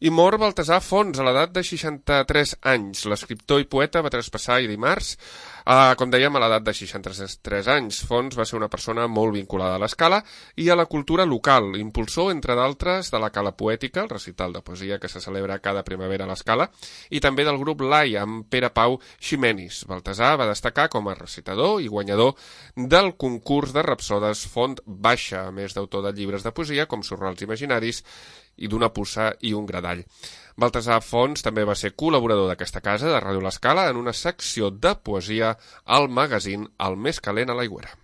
I mor Baltasar Fons a l'edat de 63 anys. L'escriptor i poeta va traspassar dimarts, com dèiem, a l'edat de 63 anys. Fons va ser una persona molt vinculada a l'escala i a la cultura local, impulsor, entre d'altres, de la Cala Poètica, el recital de poesia que se celebra cada primavera a l'escala, i també del grup Lai, amb Pere Pau Ximenis. Baltasar va destacar com a recitador i guanyador del concurs de rapsodes Font Baixa, a més d'autor de llibres de poesia com Sorrals Imaginaris i d'una puça i un gradall. Baltasar Fons també va ser col·laborador d'aquesta casa, de Ràdio L'Escala, en una secció de poesia al magazín El Més Calent a l'Aigüera.